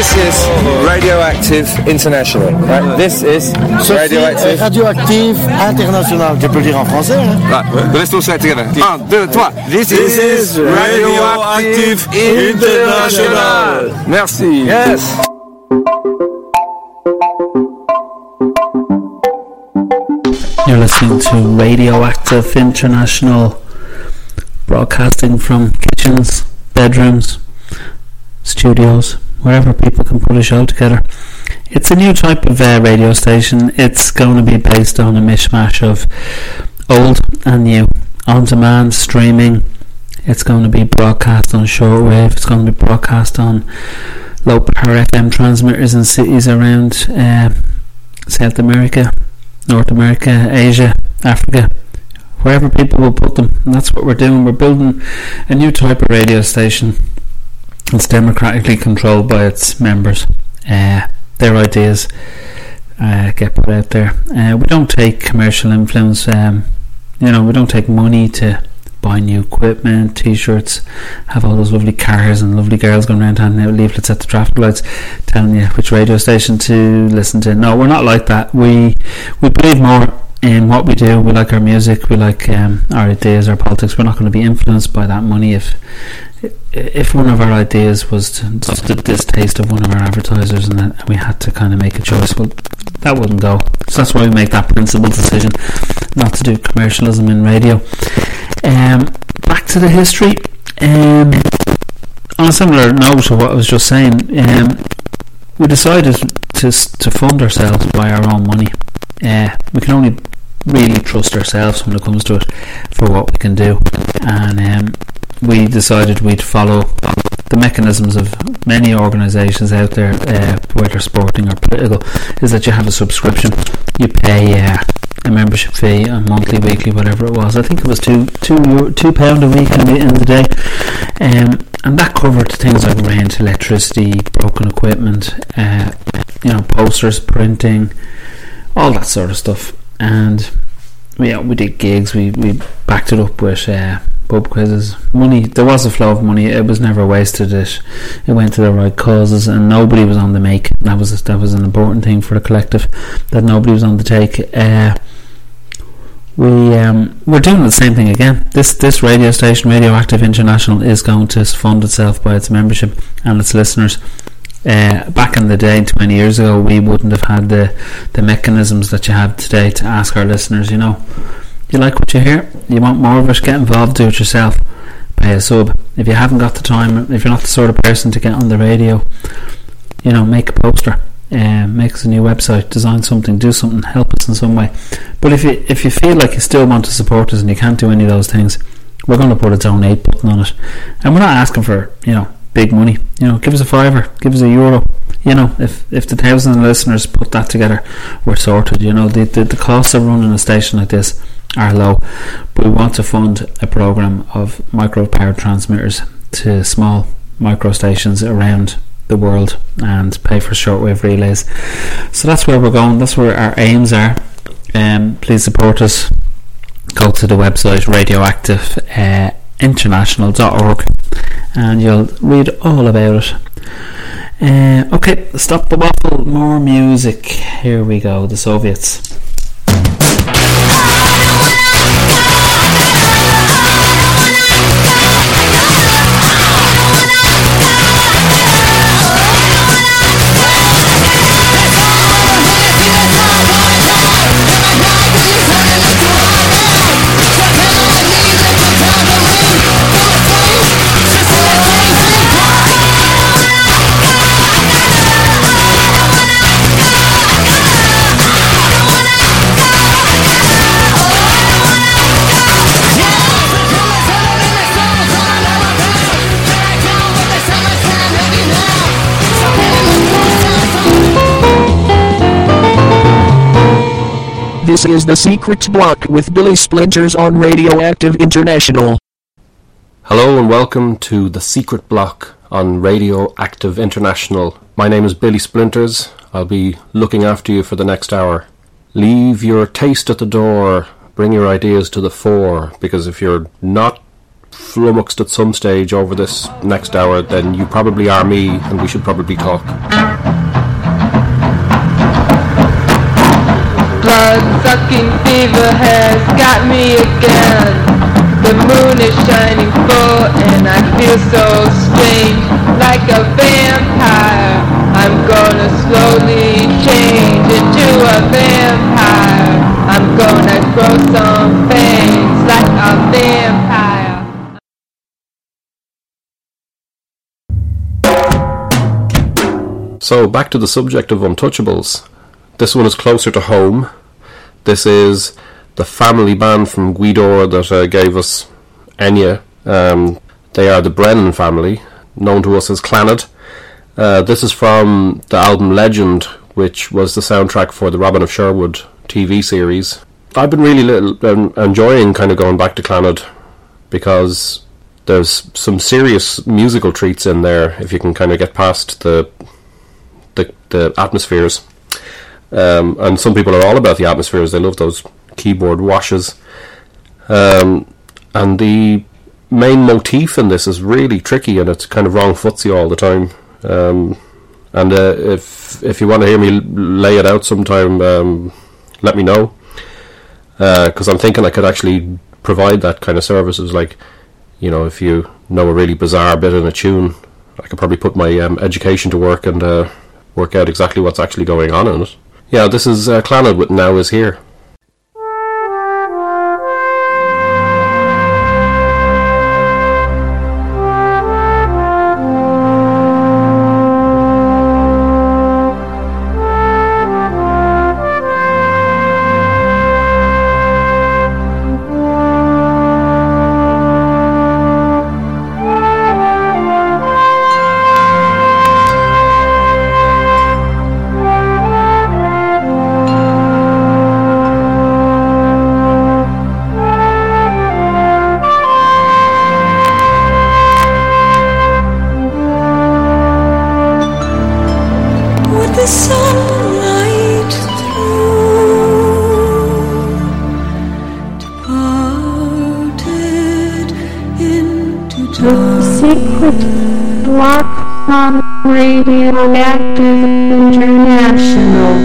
This is Radioactive International. Right? This is Radioactive. Radioactive International. Tu peux le dire en français, hein? Right. Let's all say it together. 1, 2, 3. This is Radioactive International. Merci. Yes. You're listening to Radioactive International, broadcasting from kitchens, bedrooms, studios, wherever people can put a show together. It's a new type of radio station. It's going to be based on a mishmash of old and new, on-demand streaming. It's going to be broadcast on shortwave. It's going to be broadcast on low-power FM transmitters in cities around South America, North America, Asia, Africa, wherever people will put them. And that's what we're doing. We're building a new type of radio station. It's democratically controlled by its members. Their ideas get put out there. We don't take commercial influence. We don't take money to buy new equipment, t-shirts, have all those lovely cars and lovely girls going around handing out leaflets at the traffic lights telling you which radio station to listen to. No, we're not like that. We believe more in what we do. We like our music, we like our ideas, our politics. We're not going to be influenced by that money. If one of our ideas was to the distaste of one of our advertisers and we had to kind of make a choice, well, that wouldn't go. So that's why we make that principled decision not to do commercialism in radio. Back to the history. On a similar note to what I was just saying, we decided to fund ourselves by our own money. We can only really trust ourselves when it comes to it for what we can do, and we decided we'd follow the mechanisms of many organisations out there, whether sporting or political, is that you have a subscription. You pay a membership fee, a monthly, weekly, whatever it was. I think it was £2 a week in the day, and that covered things like rent, electricity, broken equipment, posters, printing, all that sort of stuff. And we did gigs. We backed it up with pub quizzes. Money, there was a flow of money. It was never wasted. It went to the right causes, and nobody was on the make. That was an important thing for the collective, that nobody was on the take. We're doing the same thing again. This radio station, Radioactive International, is going to fund itself by its membership and its listeners. Back in the day, 20 years ago, we wouldn't have had the mechanisms that you have today to ask our listeners, you like what you hear, you want more of it, get involved, do it yourself, pay a sub. If you haven't got the time, if you're not the sort of person to get on the radio, make a poster, make us a new website, design something, do something, help us in some way. But if you feel like you still want to support us and you can't do any of those things, we're going to put a donate button on it, and we're not asking for big money. Give us a $5, give us €1. If the 1,000 listeners put that together, we're sorted. The costs of running a station like this are low, but we want to fund a program of micro powered transmitters to small micro stations around the world and pay for shortwave relays. So that's where we're going. That's where our aims are. Please support us. Go to the website radioactiveinternational.org and you'll read all about it. Okay, stop the waffle, more music. Here we go, the Soviets. This is The Secret Block with Billy Splinters on Radioactive International. Hello and welcome to The Secret Block on Radioactive International. My name is Billy Splinters. I'll be looking after you for the next hour. Leave your taste at the door, bring your ideas to the fore, because if you're not flummoxed at some stage over this next hour, then you probably are me, and we should probably talk. Blood-sucking fever has got me again. The moon is shining full and I feel so strange, like a vampire. I'm gonna slowly change into a vampire. I'm gonna grow some fangs like a vampire. So back to the subject of Untouchables. This one is closer to home. This is the family band from Gweedore that gave us Enya. They are the Brennan family, known to us as Clannad. This is from the album Legend, which was the soundtrack for the Robin of Sherwood TV series. I've been really enjoying kind of going back to Clannad because there's some serious musical treats in there if you can kind of get past the atmospheres. And some people are all about the atmospheres. They love those keyboard washes. And the main motif in this is really tricky, and it's kind of wrong footsie all the time. And if you want to hear me lay it out sometime, let me know, because I'm thinking I could actually provide that kind of services. Like, you know, if you know a really bizarre bit in a tune, I could probably put my education to work and work out exactly what's actually going on in it. Yeah, this is Clannad with Now Is Here. Radioactive International.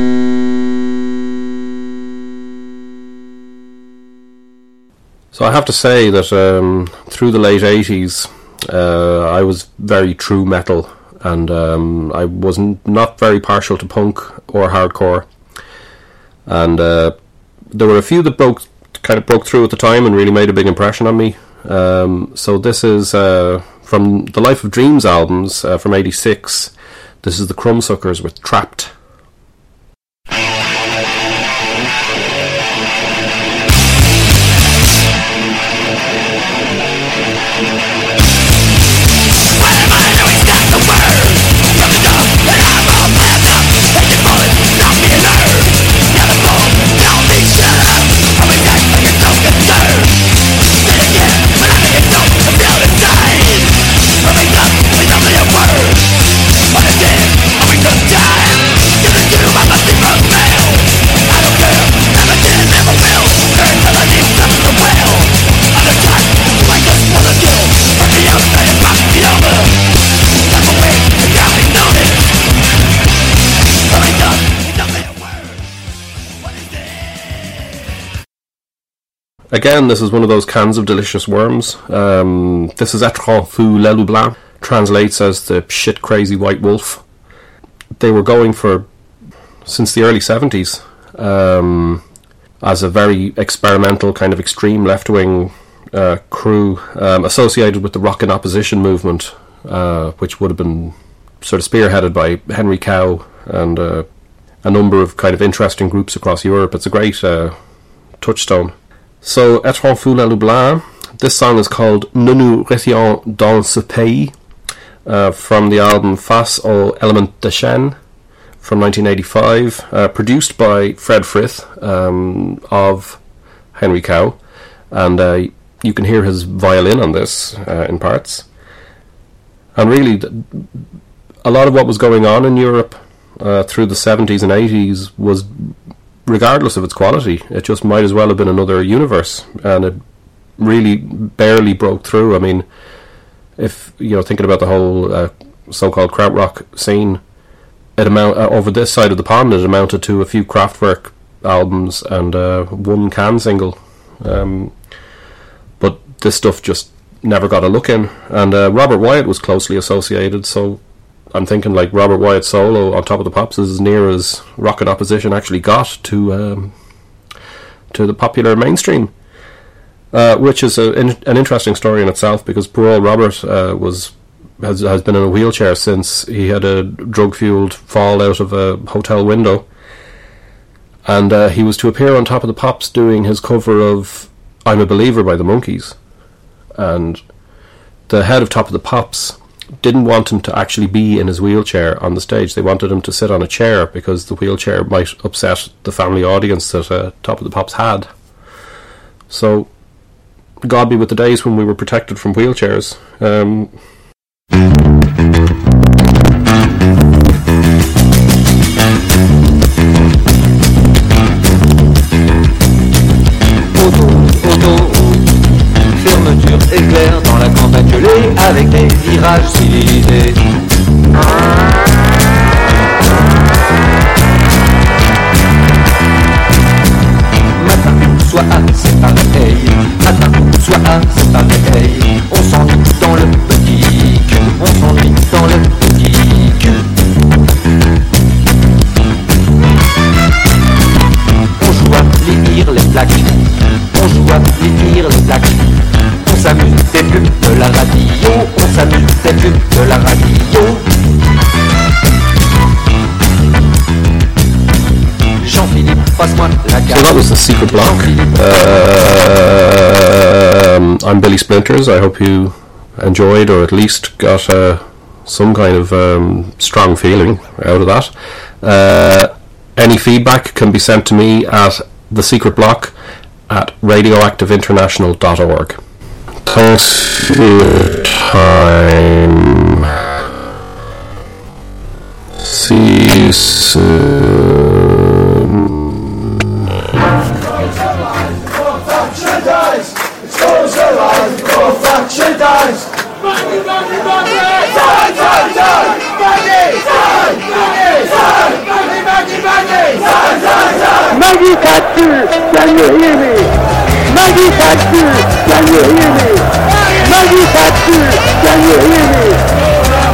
So I have to say that through the late 80s I was very true metal, and I was not very partial to punk or hardcore, and there were a few that broke through at the time and really made a big impression on me. So this is from the Life of Dreams albums from '86. This is the Crumbsuckers with Trapped. Again, this is one of those cans of delicious worms. This is Etran Fou Lelou Blanc, translates as the shit crazy white wolf. They were going for, since the early 70s, as a very experimental kind of extreme left-wing crew associated with the Rockin' Opposition movement, which would have been sort of spearheaded by Henry Cow and a number of kind of interesting groups across Europe. It's a great touchstone. So, Etran Fou Lelou Blanc, this song is called Ne nous retient dans ce pays, from the album Face aux Éléments de Chêne from 1985, produced by Fred Frith of Henry Cow, and you can hear his violin on this in parts. And really, a lot of what was going on in Europe through the 70s and 80s was, regardless of its quality, it just might as well have been another universe, and it really barely broke through. I mean, if thinking about the whole so-called krautrock scene, it over this side of the pond, it amounted to a few Kraftwerk albums and one Can single, but this stuff just never got a look in. And Robert Wyatt was closely associated, so I'm thinking like Robert Wyatt's solo on Top of the Pops is as near as Rocket Opposition actually got to the popular mainstream, which is an interesting story in itself, because poor old Robert has been in a wheelchair since he had a drug-fueled fall out of a hotel window, and he was to appear on Top of the Pops doing his cover of I'm a Believer by the Monkees, and the head of Top of the Pops didn't want him to actually be in his wheelchair on the stage. They wanted him to sit on a chair because the wheelchair might upset the family audience that Top of the Pops had. So God be with the days when we were protected from wheelchairs. Fermeture éclair dans la campagne gelée avec des virages civilisés. Matin, soir, c'est pareil. Matin, soir, c'est pareil. On s'ennuie dans le petit cul. On s'ennuie dans le petit cul. On joue à lire les plaques. On joue à lire les plaques. On s'amuse des pubs de la radio. On s'amuse des pubs de la radio. Jean-Philippe, passe-moi la carte. So that was The Secret Block. I'm Billy Splinters. I hope you enjoyed, or at least got some kind of strong feeling out of that. Any feedback can be sent to me at thesecretblock@radioactiveinternational.org. Thanks for your time. See you soon. Maggie Thatcher, can you hear me? Maggie Thatcher, can you hear me? Maggie Thatcher, can you hear me?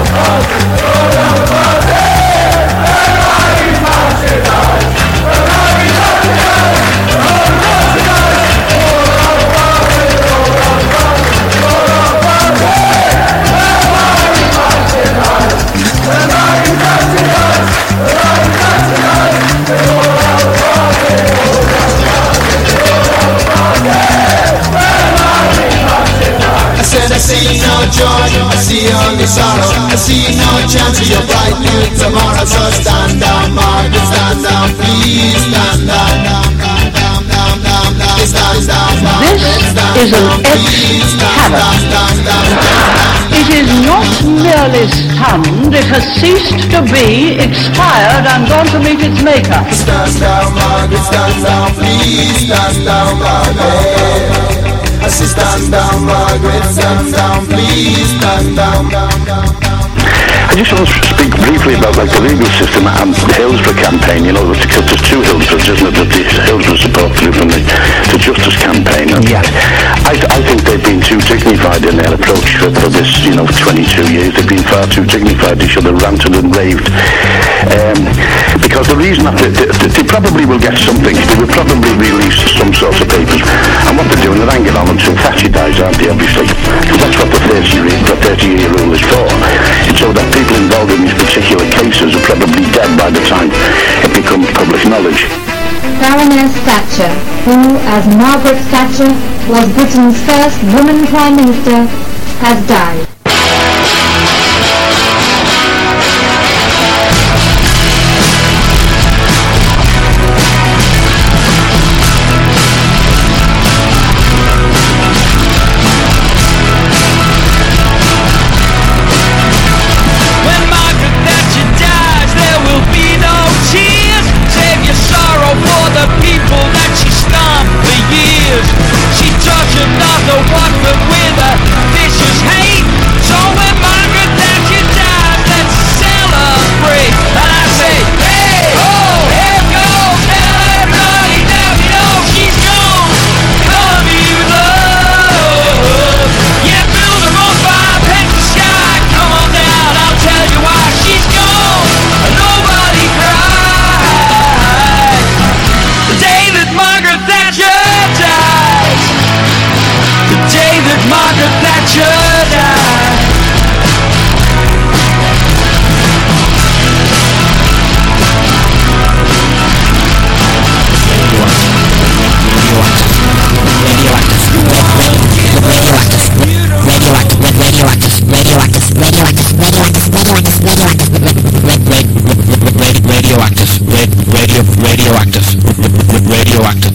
I see no joy, I see only sorrow. I see no chance of your bright new tomorrow. So stand down, Margaret, stand down, please stand down, down, down, down, down, down, down, stand down, Margaret, stand down, please stand down, down, down, down. It is not merely stunned, it has ceased to be, expired and gone to meet its maker. Stand down, Margaret, stand down, please stand down, Margaret. I say stand down, Margaret, stand down, please stand down, down, down, down. I just want to speak briefly about like the legal system and the Hillsborough campaign. You know, because there's two Hillsboroughs, isn't it? The Hillsborough support group and the Justice campaign. And yeah. I think they've been too dignified in their approach for this, 22 years. They've been far too dignified. They should have ranted and raved. Because the reason that they probably will get something. They will probably release some sorts of papers. And what they're doing, they're hanging on until Thatcher dies, aren't they, obviously? Because that's what the 30-year rule is for. So that people involved in these particular cases are probably dead by the time it becomes public knowledge. Baroness Thatcher, who, as Margaret Thatcher, was Britain's first woman Prime Minister, has died. No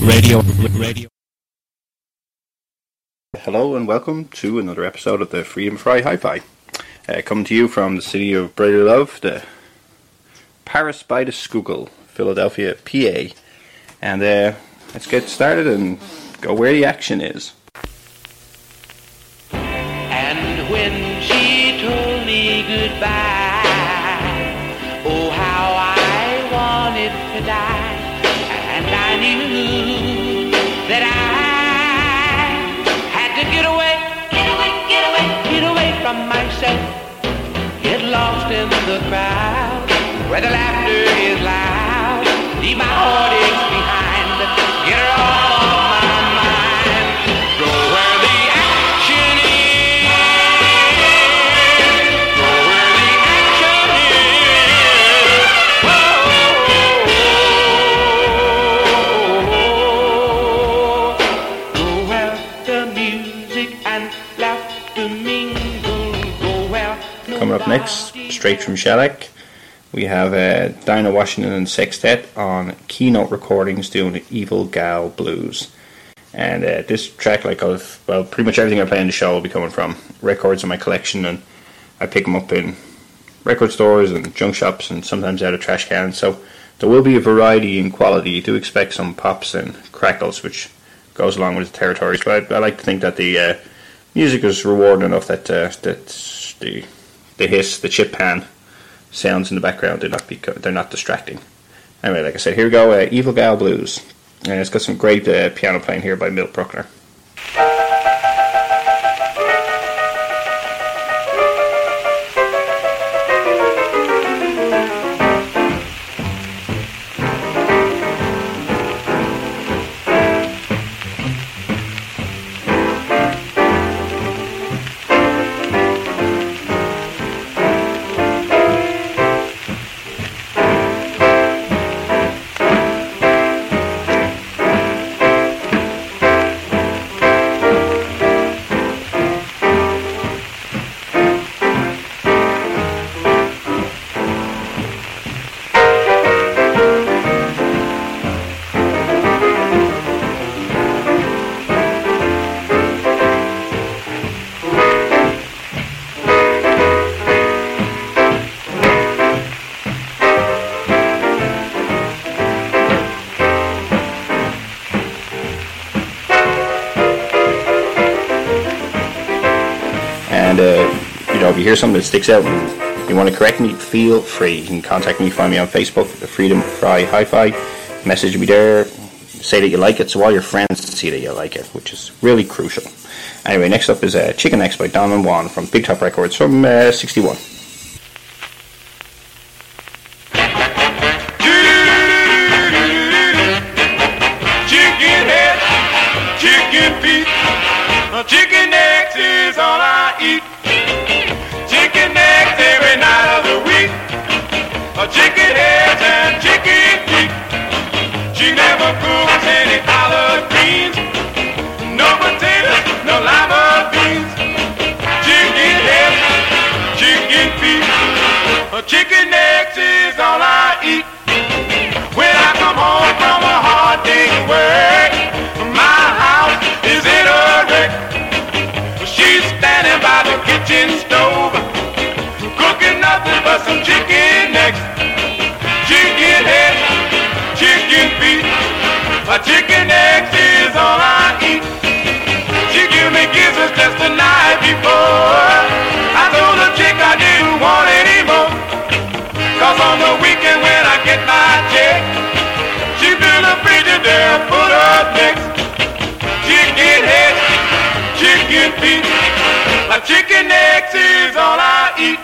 Radio. Hello and welcome to another episode of the Freedom Fry Hi-Fi. Coming to you from the city of Brotherly Love, the Paris by the Schuylkill, Philadelphia, PA. And let's get started and go where the action is. And when she told me goodbye, oh how I wanted to die. And I knew that I had to get away from myself. Get lost in the crowd where the laughter is loud. Leave my heartaches behind. Get her off of my mind. Go where the action is. Go where the action is. Whoa. Go where the music and laughter mingle. Go where Coming up next, straight from Shellac, we have Dinah Washington and Sextet on Keynote Recordings doing Evil Gal Blues. And this track, like pretty much everything I play in the show will be coming from records in my collection, and I pick them up in record stores and junk shops and sometimes out of trash cans. So there will be a variety in quality. You do expect some pops and crackles, which goes along with the territories. But I like to think that the music is rewarding enough that the hiss, the chip pan sounds in the background, they're not distracting. Anyway, like I said, here we go, Evil Gal Blues. And it's got some great piano playing here by Milt Bruckner. If you hear something that sticks out and you want to correct me, feel free. You can contact me, find me on Facebook, the Freedom Fry Hi-Fi, message me there, say that you like it so all your friends see that you like it, which is really crucial. Anyway, next up is Chicken X by Don and Juan from Big Top Records from 61. Chicken head, chicken feet, chicken eggs is all I eat. Chicken eggs every night of the week. Chicken heads and chicken feet. She never cooks any collard greens. No potatoes, no lima beans. Chicken heads, chicken feet. Chicken eggs is all I eat. When I come home from a hard day's work, my house is in a wreck. She's standing by the kitchen stove, cooking nothing but some chicken necks. Chicken head, chicken feet, chicken eggs is all I eat. She gave me kisses just the night before. I told the chick I didn't want any more, 'cause on the weekend when I get my check, she filled the Frigidaire full of necks. Chicken head, chicken feet, chicken eggs is all I eat.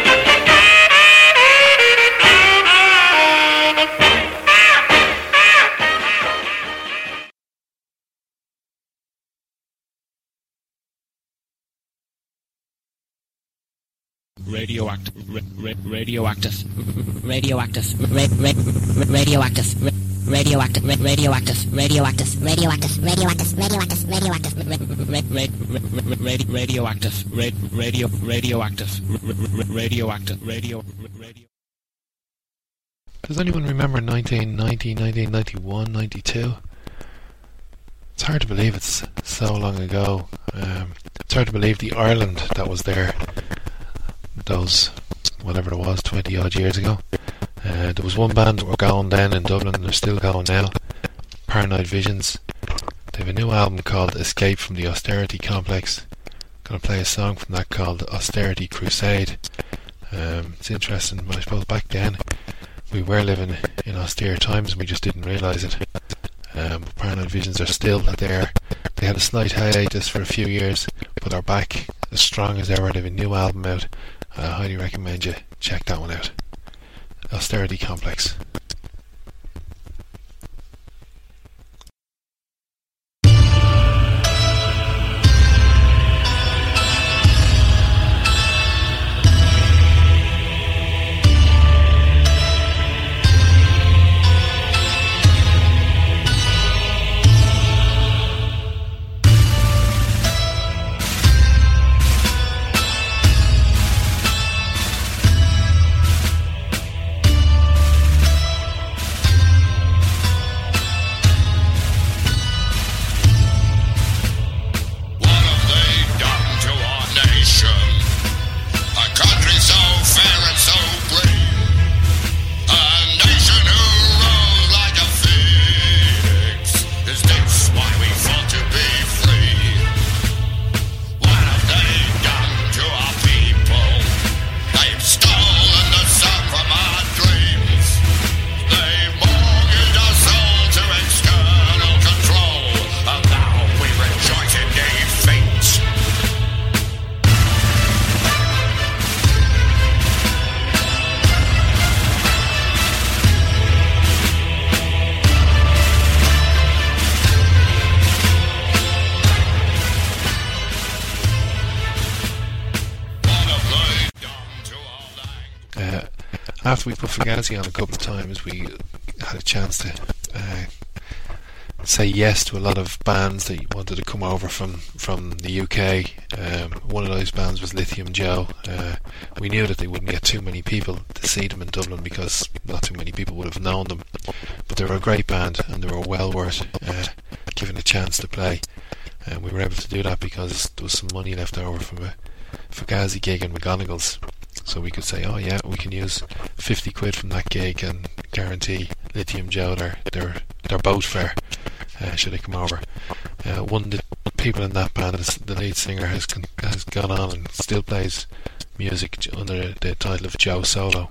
Radioactive. Radioactive. Radioactive. Radioactive. Radioactive. Radioactive. Radioactive. Radioactive. Radioactive. Radioactive. Radioactive. Radio. Does anyone remember 1990, 1991, 92? It's hard to believe it's so long ago. It's hard to believe the Ireland that was there those, whatever it was, 20 odd years ago. There was one band that were going then in Dublin, and they're still going now, Paranoid Visions. They have a new album called Escape from the Austerity Complex. Going to play a song from that called Austerity Crusade. It's interesting, but I suppose back then we were living in austere times and we just didn't realise it. Paranoid Visions are still there. They had a slight hiatus for a few years, but are back as strong as ever. They have a new album out. I highly recommend you check that one out. Austerity Complex. After we put Fugazi on a couple of times, we had a chance to say yes to a lot of bands that wanted to come over from the UK. One of those bands was Lithium Joe. We knew that they wouldn't get too many people to see them in Dublin because not too many people would have known them, but they were a great band and they were well worth given a chance to play. And we were able to do that because there was some money left over from a Fugazi gig in McGonagall's. So we could say, oh yeah, we can use 50 quid from that gig and guarantee Lithium Joe their boat fare should they come over. One of the people in that band, the lead singer, has gone on and still plays music under the title of Joe Solo.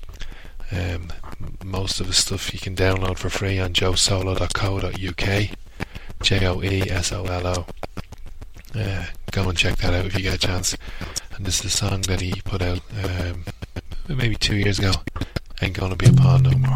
Most of his stuff you can download for free on joesolo.co.uk. JOESOLO. Go and check that out if you get a chance. And this is a song that he put out maybe 2 years ago. Ain't Gonna Be a Pawn No More.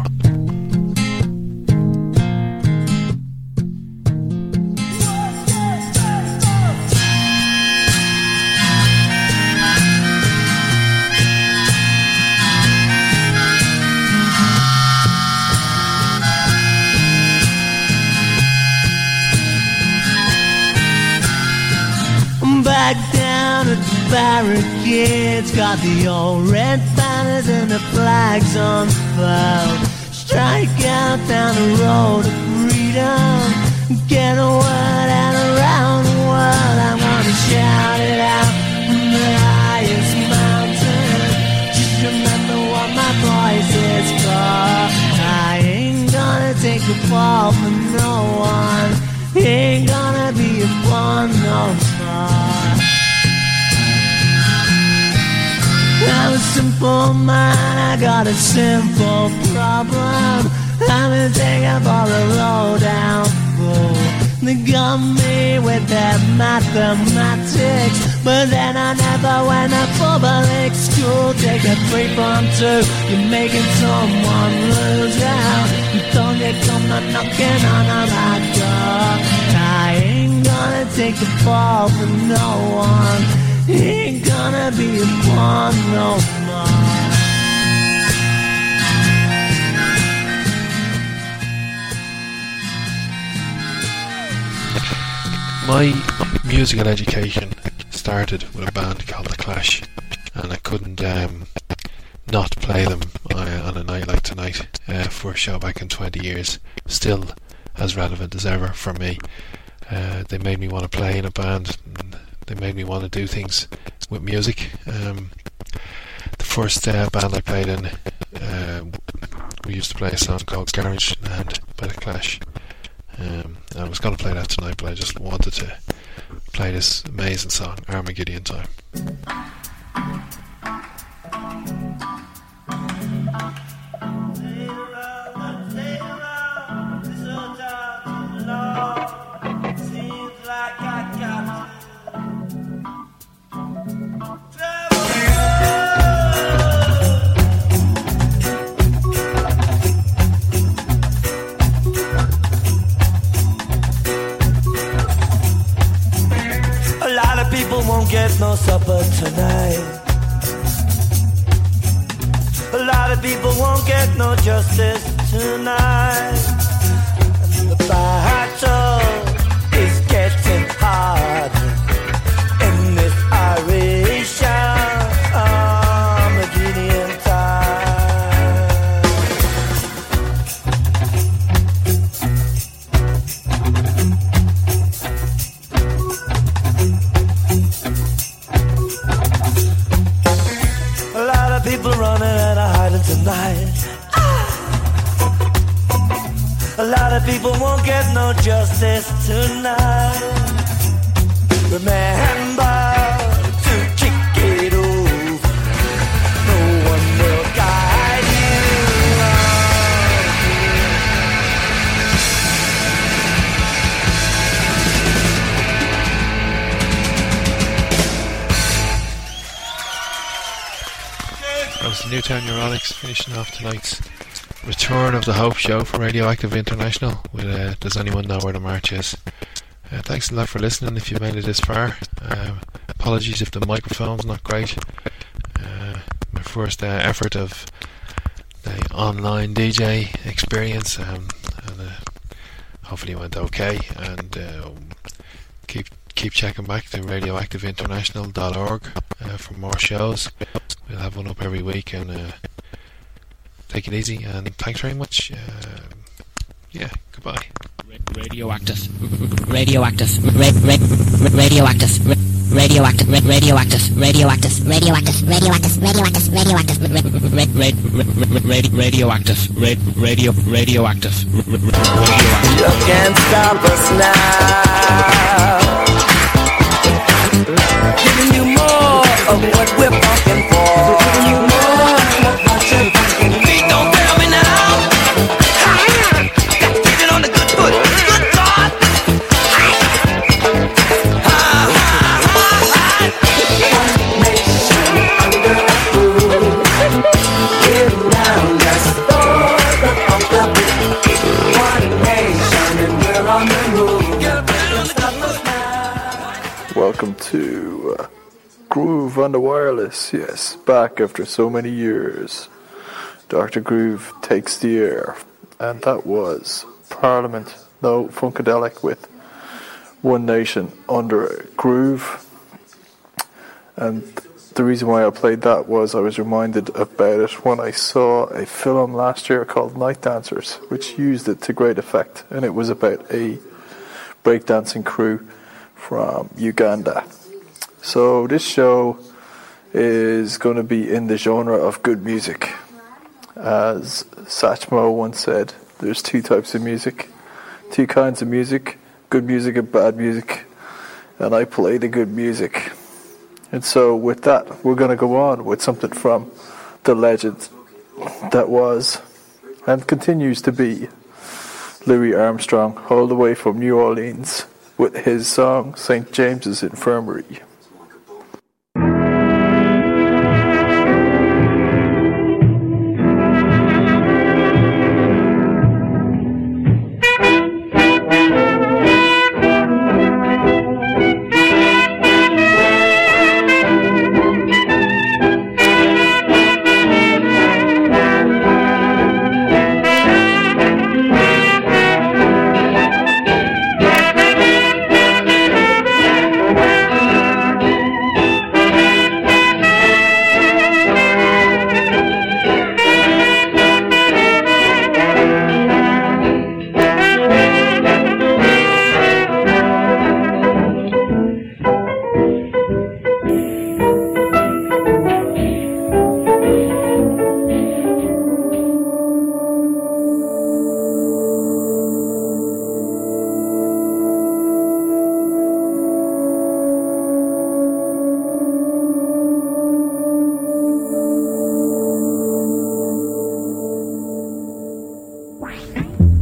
Back down at the barricades, got the old red banners and the flags on fire. Strike out down the road of freedom, get a word out around the world. I'm gonna shout it out from the highest mountain. Just remember what my voice is for. I ain't gonna take a fall from no one. Ain't gonna be a pawn no more. I'm a simple man, I got a simple problem. I'm a taker for a low-down fool. They got me with their mathematics, but then I never went to public school. Take a 3 from 2, you're making someone lose out. Don't you come knocking on my door. I ain't gonna take the fall from no one. Ain't gonna be a pawn no more. My musical education started with a band called The Clash, and I couldn't not play them on a night like tonight for a show back in 20 years. Still as relevant as ever for me. They made me want to play in a band. And they made me want to do things with music. The first band I played in, we used to play a song called Garage Land by The Clash. I was going to play that tonight, but I just wanted to play this amazing song, Armageddon Time. Won't get no supper tonight. A lot of people won't get no justice tonight. And the battle is getting hard in this Irish Armageddon time. People running and hiding tonight. A lot of people won't get no justice tonight. Remember to kick it off. No one will guide you. That was the Newtown Neurotics finishing off tonight's return of the Hope Show for Radioactive International with Does Anyone Know Where the March Is? Thanks a lot for listening if you made it this far. Apologies if the microphone's not great. My first effort of the online DJ experience, and hopefully it went okay. And keep checking back to radioactiveinternational.org for more shows. We'll have one up every week, and take it easy, and thanks very much. Yeah, goodbye. Radioactive, radioactive, radioactive, radioactive, radioactive, radioactive, radioactive, radioactive, radioactive, radioactive, radioactive. You can't stop us now. Giving you more of what we're fucking for. Giving you more of what you're fucking for. Please don't tell me now. Got to get it on the good foot. Good God. One nation under a roof. Live down, that's all the pump up. One nation and we're on the move. Welcome to Groove on the Wireless. Yes, back after so many years. Dr. Groove takes the air. And that was Parliament, no, Funkadelic with One Nation under a Groove. And the reason why I played that was I was reminded about it when I saw a film last year called Night Dancers, which used it to great effect. And it was about a breakdancing crew from Uganda. So this show is going to be in the genre of good music. As Satchmo once said, there's two types of music, two kinds of music, good music and bad music, and I play the good music. And so with that, we're going to go on with something from the legend that was and continues to be Louis Armstrong, all the way from New Orleans, with his song St. James's Infirmary.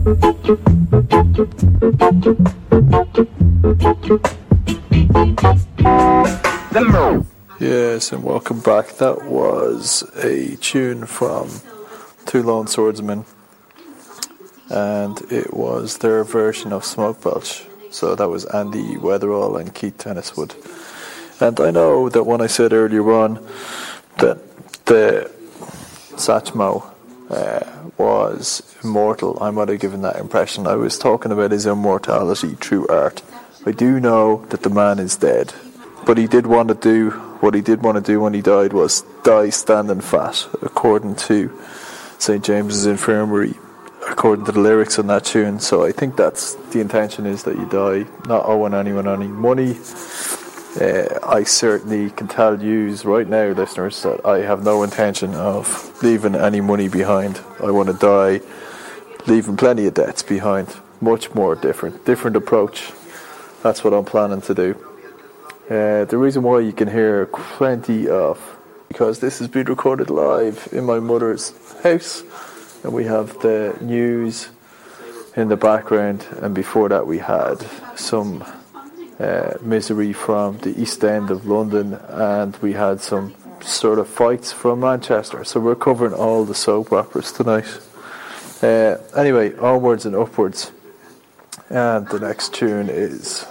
Yes, and welcome back. That was a tune from Two Lone Swordsmen, and it was their version of Smoke Belch. So that was Andy Weatherall and Keith Tenniswood. And I know that when I said earlier on that the Satchmo was immortal, I might have given that impression. I was talking about his immortality through art. I do know that the man is dead, but he did want to do what he did want to do when he died was die standing fat, according to St. James's Infirmary, according to the lyrics on that tune. So I think that's the intention, is that you die not owing anyone any money. I certainly can tell you right now, listeners, that I have no intention of leaving any money behind. I want to die leaving plenty of debts behind. Much more different approach. That's what I'm planning to do. The reason why you can hear plenty of, because this has been recorded live in my mother's house, and we have the news in the background, and before that we had some misery from the East End of London, and we had some sort of fights from Manchester. So we're covering all the soap operas tonight. Anyway, onwards and upwards. And the next tune is,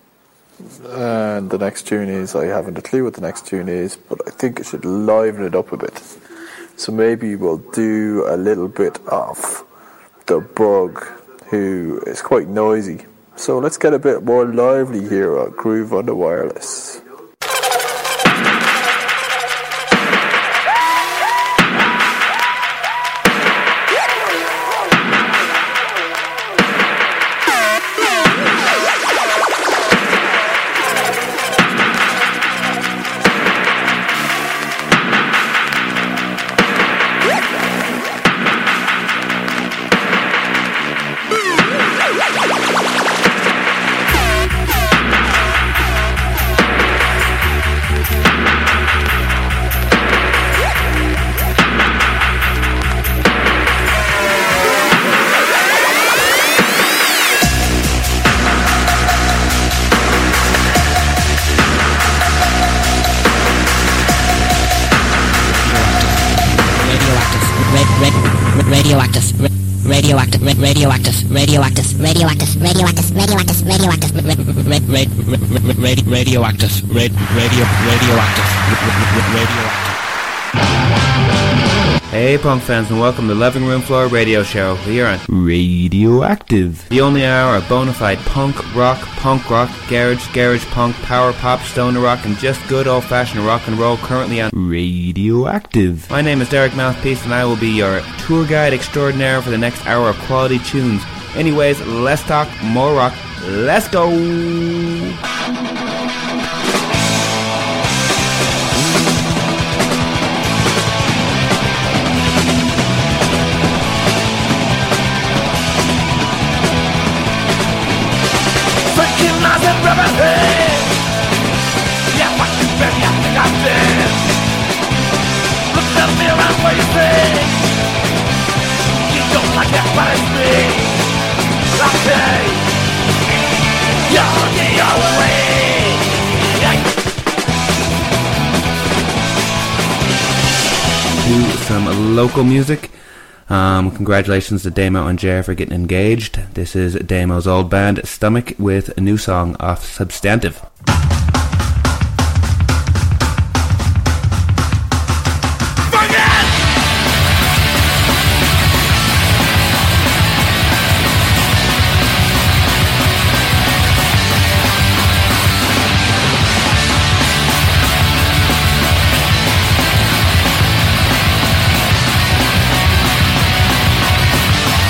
I haven't a clue what the next tune is, but I think I should liven it up a bit. So maybe we'll do a little bit of The Bug, who is quite noisy. So let's get a bit more lively here on Groove on the Wireless. Hey punk fans, and welcome to the Living Room Floor Radio Show here on Radioactive, the only hour of bona fide punk rock, garage punk, power pop, stoner rock, and just good old fashioned rock and roll, currently on Radioactive. My name is Derek Mouthpiece, and I will be your tour guide extraordinaire for the next hour of quality tunes. Anyways, less talk, more rock. Let's go! Yeah, what you been, yeah, I got this. Look at me around where you think. You don't like that, but it's me. Okay, you're the To only way. some local music. Congratulations to Damo and Jer for getting engaged. This is Damo's old band Stomach with a new song off Substantive.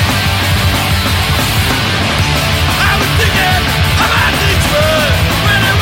I was thinking about Detroit when I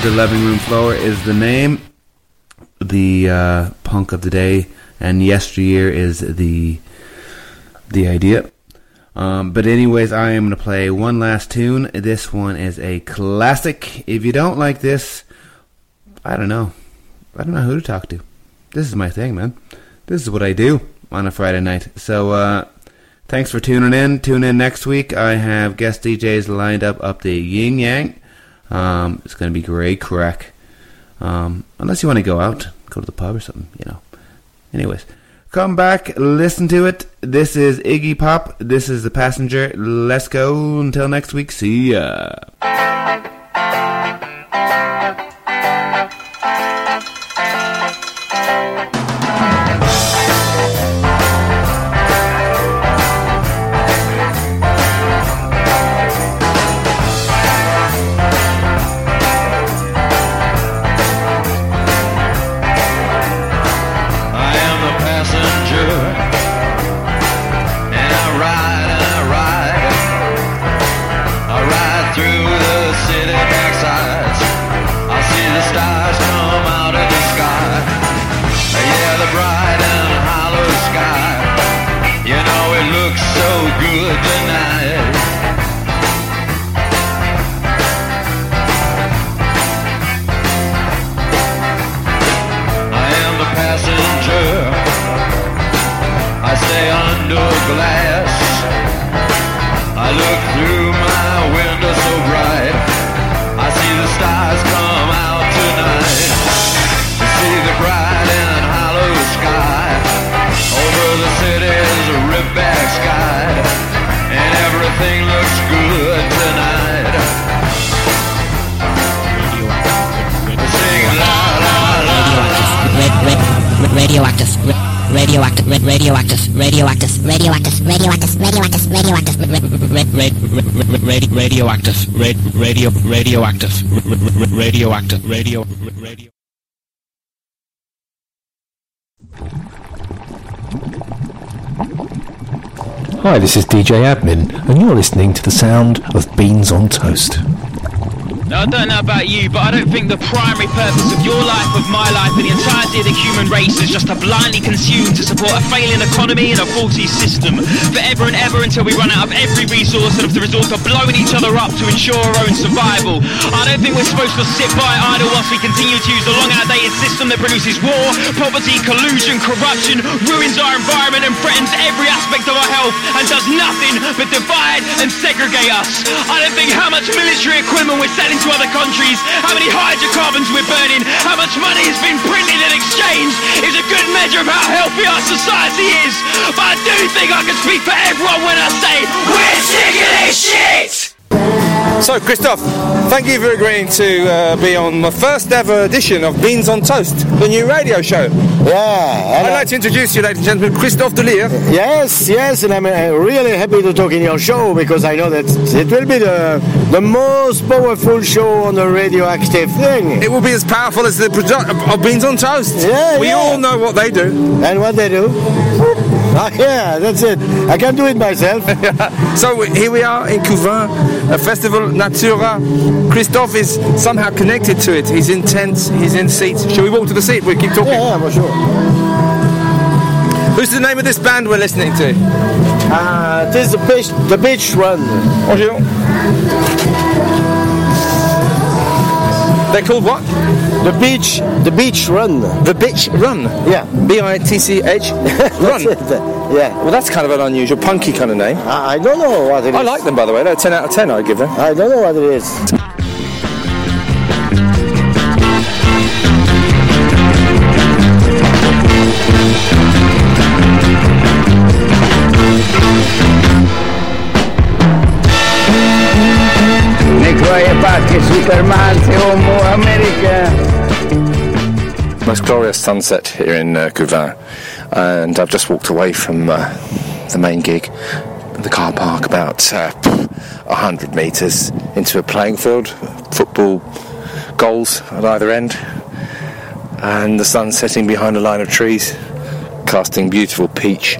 The Living Room Floor is the name. The punk of the day and yesteryear is the idea. But anyways, I am going to play one last tune. This one is a classic. If you don't like this, I don't know who to talk to. This is my thing, man. This is what I do on a Friday night. So thanks for tuning in. Tune in next week. I have guest DJs lined up the yin yang. It's going to be great crack. Unless you want to go out, go to the pub or something, you know. Anyways, come back, listen to it. This is Iggy Pop. This is The Passenger. Let's go. Until next week. See ya. Radio. Hi, this is DJ Admin, and you're listening to the sound of Beans on Toast. Now, I don't know about you, but I don't think the primary purpose of your life, of my life, and the entirety of the human race is just to blindly consume to support a failing economy and a faulty system forever and ever until we run out of every resource and have to resort to blowing each other up to ensure our own survival. I don't think we're supposed to sit by idle whilst we continue to use the long outdated system that produces war, poverty, collusion, corruption, ruins our environment and threatens every aspect of our health and does nothing but divide and segregate us. I don't think how much military equipment we're selling to other countries, how many hydrocarbons we're burning, how much money has been printed and exchanged is a good measure of how healthy our society is. But I do think I can speak for everyone when I say we're sick of this shit! So, Christophe, thank you for agreeing to be on my first ever edition of Beans on Toast, the new radio show. Yeah. I'd like to introduce you, ladies and gentlemen, Christophe Delire. Yes, and I'm really happy to talk in your show because I know that it will be the most powerful show on the radioactive thing. It will be as powerful as the product of Beans on Toast. Yeah, we all know what they do. And what they do? Yeah, that's it. I can do it myself. So here we are in Couvin, a festival, Natura. Christophe is somehow connected to it. He's in tents, he's in seats. Shall we walk to the seat? We keep talking. Yeah, for sure. Who's the name of this band we're listening to? It is the Beach Run. Bonjour. They're called what? The Beach Run. The Beach Run? Yeah. B-I-T-C-H? Run? Yeah. Well, that's kind of an unusual, punky kind of name. I don't know what it is. I like them, by the way. They're 10 out of 10, I'd give them. I don't know what it is. Most glorious sunset here in Couvin, and I've just walked away from the main gig, the car park, about 100 metres into a playing field, football goals at either end, and the sun setting behind a line of trees, casting beautiful peach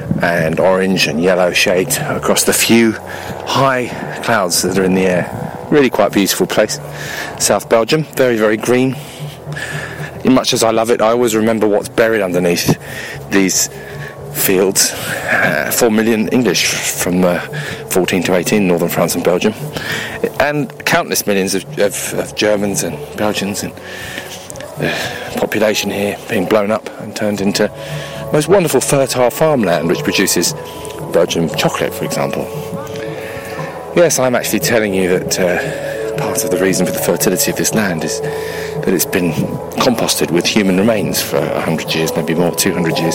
and orange and yellow shade across the few high clouds that are in the air. Really quite beautiful place. South Belgium, very, very green. Much as I love it, I always remember what's buried underneath these fields. 4 million English from 14 to 18, northern France and Belgium, and countless millions of Germans and Belgians, and the population here being blown up and turned into most wonderful fertile farmland which produces Belgian chocolate, for example. Yes, I'm actually telling you that part of the reason for the fertility of this land is that it's been composted with human remains for 100 years, maybe more, 200 years.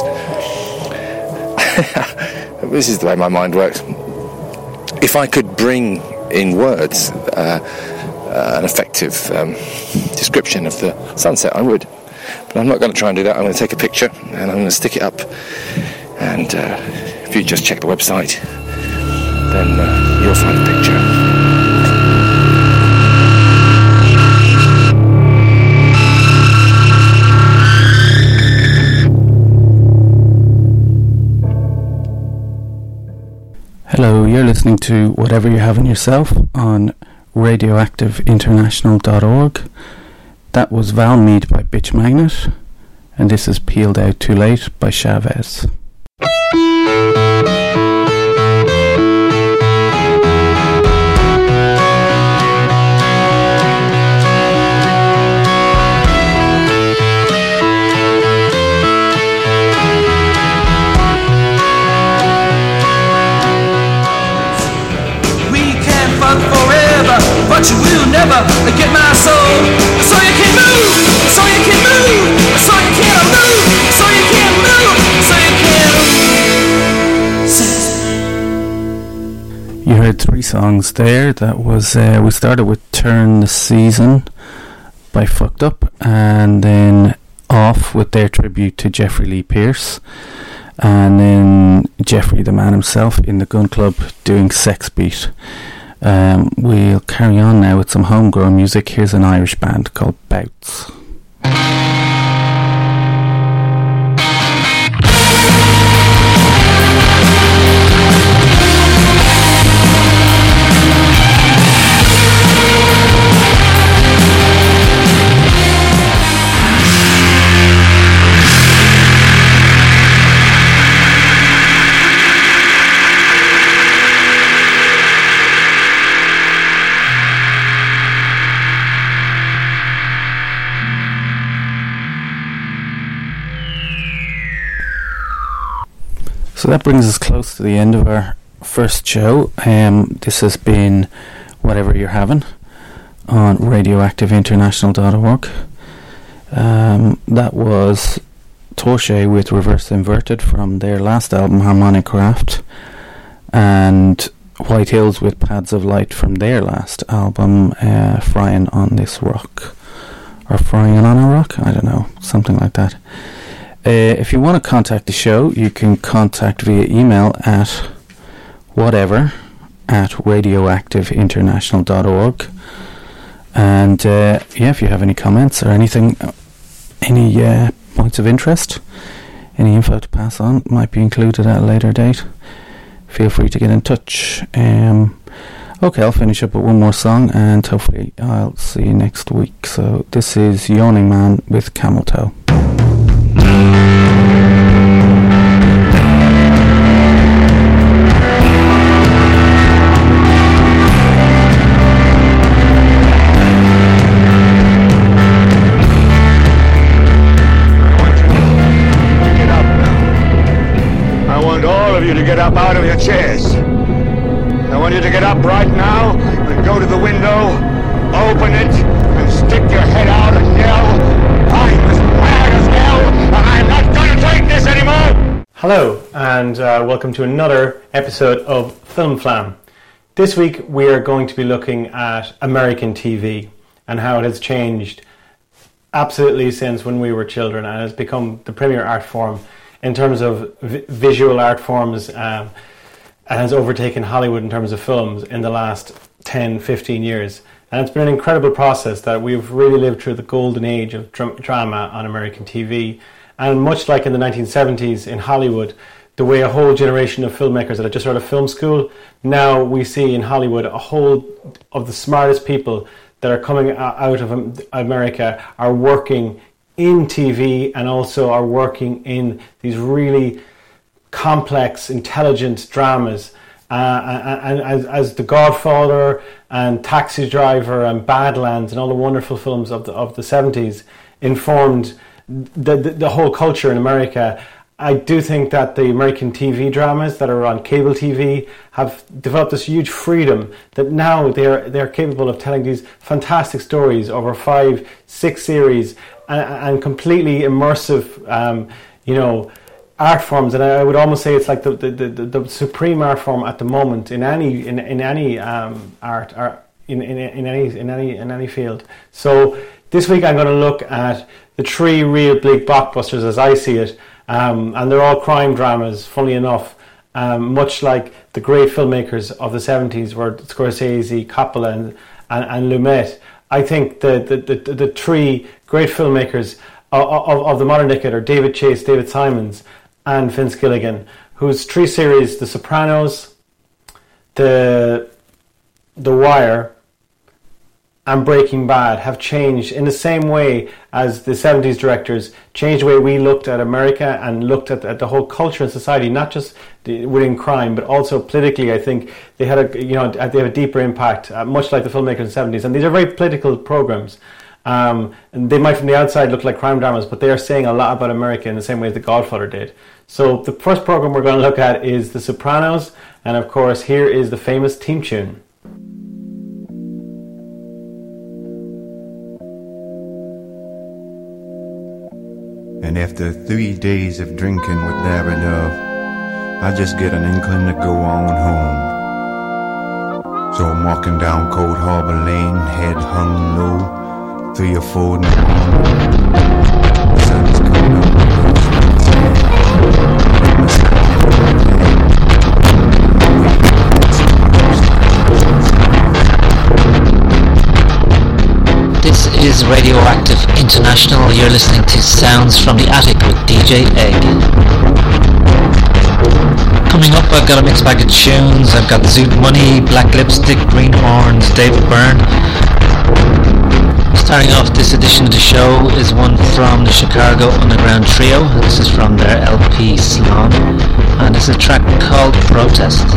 This is the way my mind works. If I could bring in words an effective description of the sunset, I would. But I'm not going to try and do that. I'm going to take a picture and I'm going to stick it up. And if you just check the website, then you'll find the picture. Hello, you're listening to Whatever You're Having Yourself on radioactiveinternational.org. That was Valmead by Bitch Magnet, and this is Peeled Out Too Late by Chavez. But you will never get my soul. So you can move, so you can move, so you can move, so you can move, so you can. You heard 3 songs there. That was we started with Turn the Season by Fucked Up, and then Off with their tribute to Jeffrey Lee Pierce, and then Jeffrey the man himself in the Gun Club doing Sex Beat. We'll carry on now with some homegrown music. Here's an Irish band called Bouts. So that brings us close to the end of our first show. This has been Whatever You're Having on radioactiveinternational.org. That was Torche with Reverse Inverted from their last album, Harmonic Raft, and White Hills with Pads of Light from their last album, Frying on This Rock. Or Frying on a Rock? I don't know, something like that. If you want to contact the show, you can contact via email at whatever@radioactiveinternational.org. And if you have any comments or anything, any points of interest, any info to pass on, might be included at a later date. Feel free to get in touch. Okay, I'll finish up with one more song, and hopefully I'll see you next week. So this is Yawning Man with Camel Toe. I want all of you to get up out of your chairs. I want you to get up right now and go to the window, open it, and stick your head out and yell, "I'm as mad as hell, and I'm not going to take this anymore!" Hello, and welcome to another episode of Film Flam. This week we are going to be looking at American TV and how it has changed absolutely since when we were children, and has become the premier art form in terms of visual art forms, and has overtaken Hollywood in terms of films in the last 10, 15 years. And it's been an incredible process that we've really lived through the golden age of drama on American TV. And much like in the 1970s in Hollywood, the way a whole generation of filmmakers that had just out of film school, now we see in Hollywood a whole of the smartest people that are coming out of America are working in TV and also are working in these really complex, intelligent dramas. And as The Godfather and Taxi Driver and Badlands and all the wonderful films of the 70s informed the whole culture in America, I do think that the American TV dramas that are on cable TV have developed this huge freedom that now they're capable of telling these fantastic stories over 5-6 series and completely immersive, art forms. And I would almost say it's like the supreme art form at the moment in any art in any field. So this week I'm going to look at the 3 real big blockbusters as I see it. And they're all crime dramas, funnily enough, much like the great filmmakers of the 70s were Scorsese, Coppola and Lumet. I think the 3 great filmmakers of the modern decade are David Chase, David Simons and Vince Gilligan, whose 3 series, The Sopranos, The Wire and Breaking Bad, have changed in the same way as the 70s directors changed the way we looked at America and looked at the whole culture and society, not just within crime, but also politically. I think they had they have a deeper impact, much like the filmmakers in the 70s. And these are very political programs. And they might from the outside look like crime dramas, but they are saying a lot about America in the same way as The Godfather did. So the first program we're going to look at is The Sopranos. And of course, here is the famous theme tune. And after 3 days of drinking with Larry Love, I just get an inkling to go on home. So I'm walking down Cold Harbor Lane, head hung low, 3 or 4 in the morning. The sun's coming up. This is Radioactive International. You're listening to Sounds from the Attic with DJ Egg. Coming up, I've got a mixed bag of tunes. I've got Zoot Money, Black Lipstick, Green Horns, David Byrne. Starting off this edition of the show is one from the Chicago Underground Trio. This is from their LP Slon, and it's a track called Protest.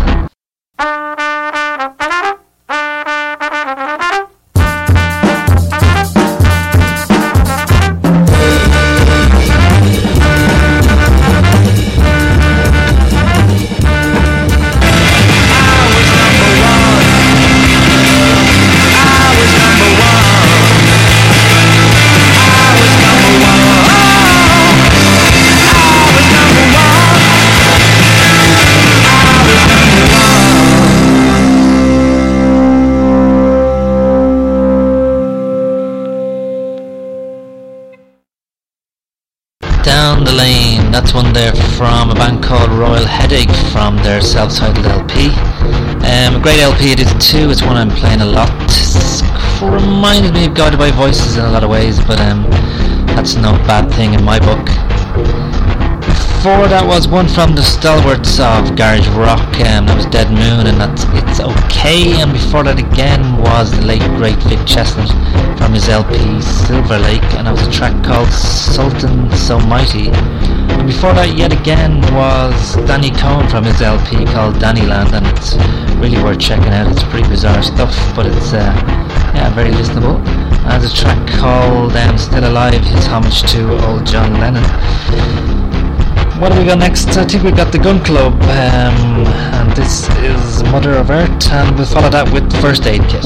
Down the Lane, that's one there from a band called Royal Headache from their self-titled LP. A great LP it is too. It's one I'm playing a lot. It reminded me of Guided by Voices in a lot of ways, but that's no bad thing in my book. Before that was one from the stalwarts of garage rock, that was Dead Moon, and that's It's Okay. And before that again was the late great Vic Chestnut from his LP Silver Lake, and that was a track called Sultan So Mighty. And before that yet again was Danny Cohen from his LP called Dannyland, and it's really worth checking out. It's pretty bizarre stuff, but it's very listenable. And a track called Still Alive, his homage to old John Lennon. What do we got next? I think we got the Gun Club, and this is Mother of Earth, and we'll follow that with First Aid Kit.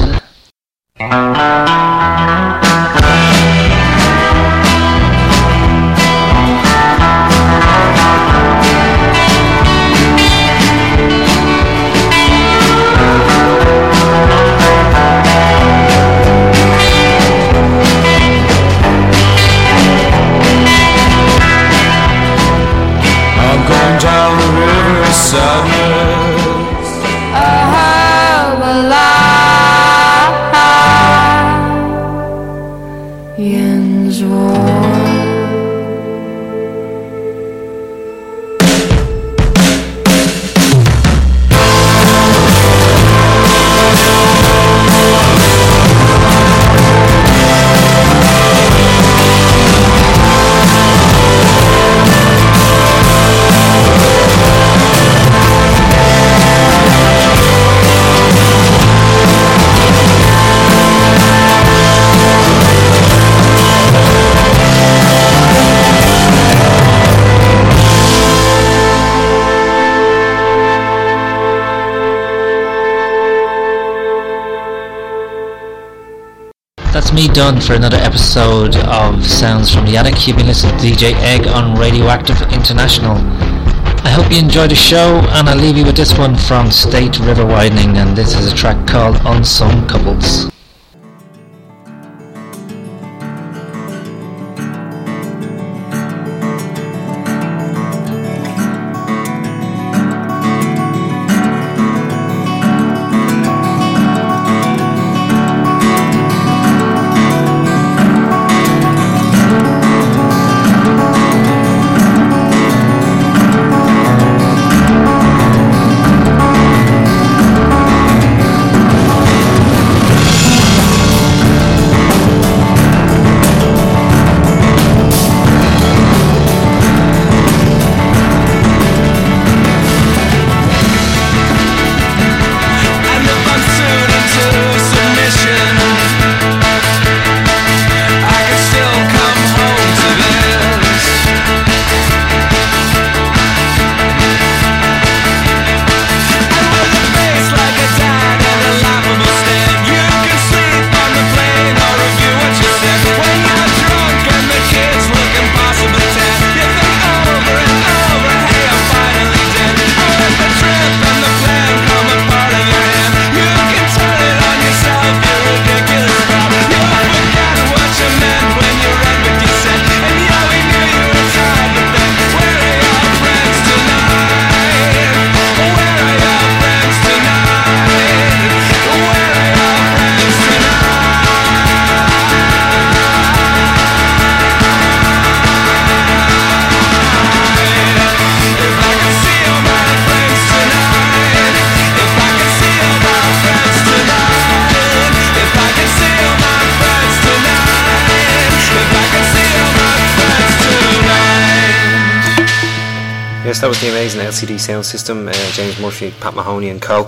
Going down the river of sadness, I have a lion's roar. me done for another episode of Sounds from the Attic. You've been listening to DJ Egg on Radioactive International. I hope you enjoyed the show, and I'll leave you with this one from State River Widening, and this is a track called Unsung Couples. That was the amazing LCD Sound System, James Murphy, Pat Mahoney and co.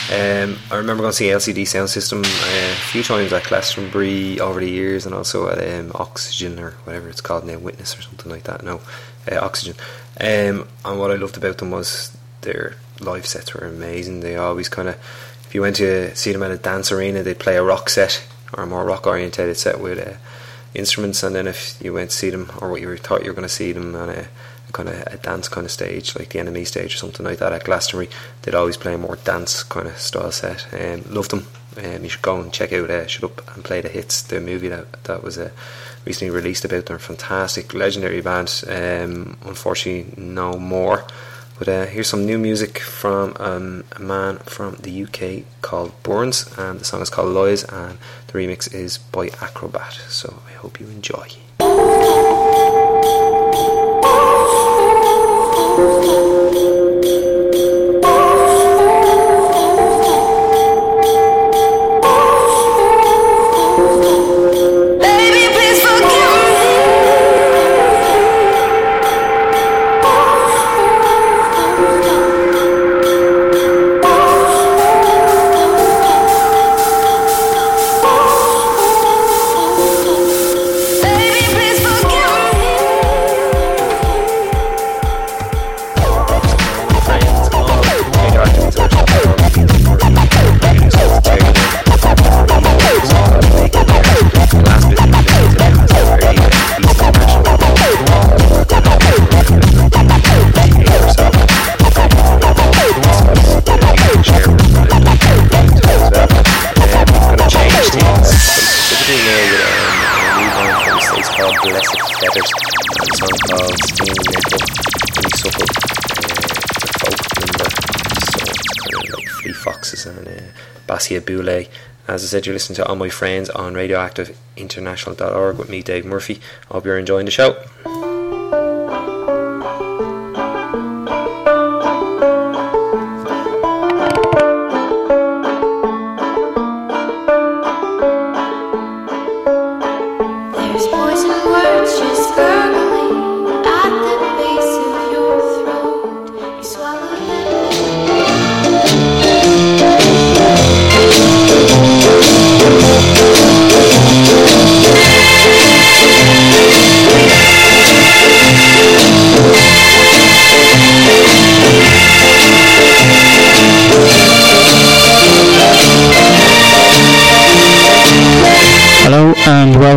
I remember going to see LCD Sound System a few times at Glastonbury over the years, and also at Oxygen, or whatever it's called now, Witness or something like that. No, Oxygen. And what I loved about them was their live sets were amazing. They always kind of, if you went to see them at a dance arena, they'd play a rock set, or a more rock orientated set with instruments, and then if you went to see them, or what you thought you were going to see them on a kind of a dance kind of stage, like the Enemy stage or something like that at Glastonbury, they'd always play a more dance kind of style set. Loved them. You should go and check out Shut Up and Play the Hits, the movie that was recently released about them. Fantastic, legendary band. Unfortunately no more, but here's some new music from a man from the UK called Burns, and the song is called Lies, and the remix is by Acrobat, so I hope you enjoy. Boulay. As I said, you're listening to All My Friends on radioactiveinternational.org with me, Dave Murphy. I hope you're enjoying the show. Yeah.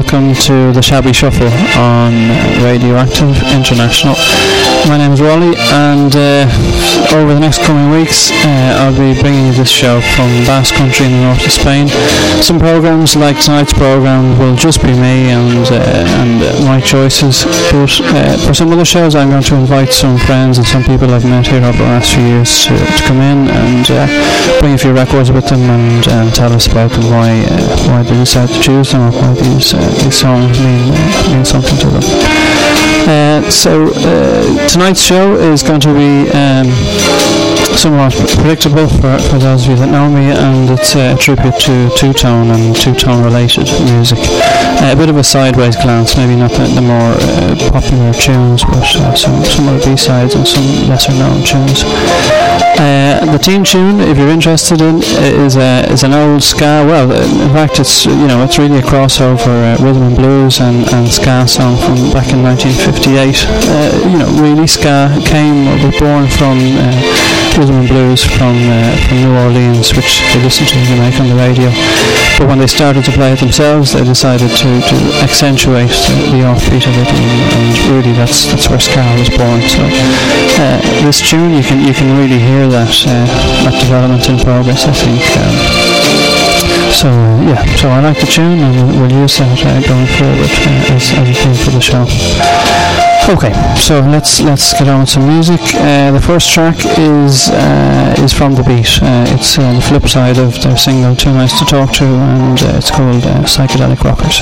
welcome to the Shabby Shuffle on Radioactive International. My name is Wally, and over the next coming weeks I'll be bringing you this show from Basque Country in the north of Spain. Some programs like tonight's program will just be me and my choices, but for some other shows I'm going to invite some friends and some people I've met here over the last few years to come in and bring a few records with them and tell us about them, why they decided to choose them, or why these songs mean something to them. So tonight's show is going to be somewhat predictable for those of you that know me, and it's a tribute to two-tone and two-tone related music. A bit of a sideways glance, maybe not the more popular tunes, but some of the B-sides and some lesser known tunes. The theme tune, if you're interested in, is an old ska. Well, in fact, it's really a crossover rhythm and blues and ska song from back in 1958. Really ska was born from rhythm and blues from New Orleans, which they listened to Jamaica on the radio. But when they started to play it themselves, they decided to accentuate the offbeat of it, and really that's where ska was born. So this tune, you can really hear that development in progress, I think. So I like the tune, and we'll use that going forward as a theme for the show. Okay, so let's get on with some music. The first track is from The Beat. It's the flip side of their single Too Nice to Talk To, and it's called Psychedelic Rockers.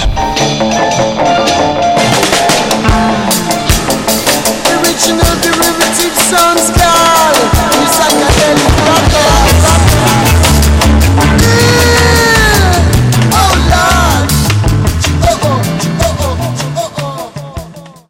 Original derivative sounds